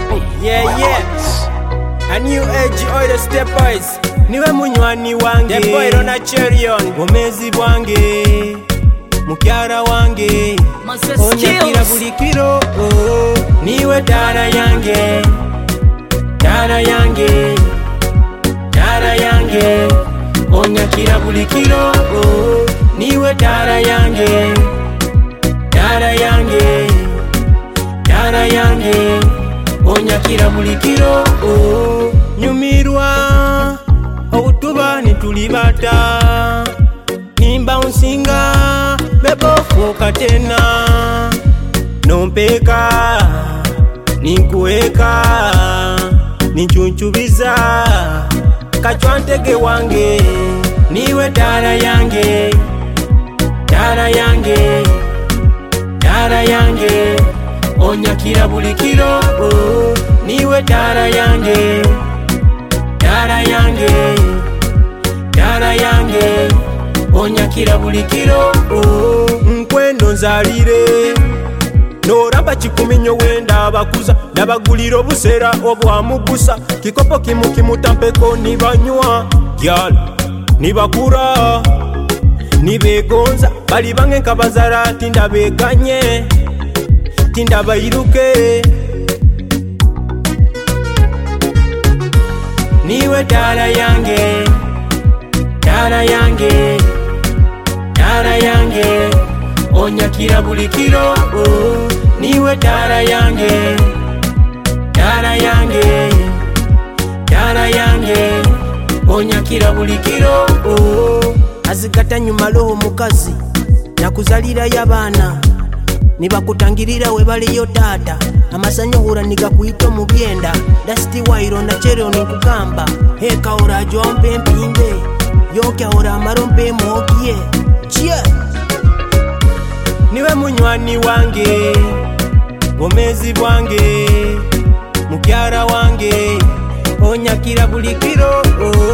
A new age oil step boys. Niwe munywani wange, the boy Rona Cherion. Gomezi bwange, mukyara wange, onyakira buli kiro. Niwe dara yange, dara yange, dara yange, onyakira buli kiro. Niwe dara yange, dara yange, dara yange, onyakira buli kiro. Nyumirwa obutuba nitulibata, nimba unsinga bebofu katena, nompeka ninkuweka ninchunchubiza kachwantege wange. Niwe dara yange, dara yange, dara yange, onyakira buli kiro. Niwe dara yange, dara yange, dara yange, onyakira buli kiro. Nkwendo nzalire noramba kikumi nyo wenda abakuza, nabagulira obusera obwamugusa, kikopo kimu kimutampeko nibanywa, gyal nibakura nibegonza, bali bange nkabazara tindabeganye tindabayiruke. Niwe dara yange, dara yange, dara yange, onyakira buli kiro. Niwe dara yange, dara yange, dara yange, onyakira buli kiro. Azigata nyuma loho mukazi nakuzalira y'abaana, nibakutangirira we baliyo tata, amasanyo hura nigakuito mubyenda. Dusty White Rona Cherion nkugamba, heka ora jompe mpinde, yoke ora marompe mokie. Cheer. Niwe munywani wange, gomezi bwange, mukyara wange, onyakira buli kiro.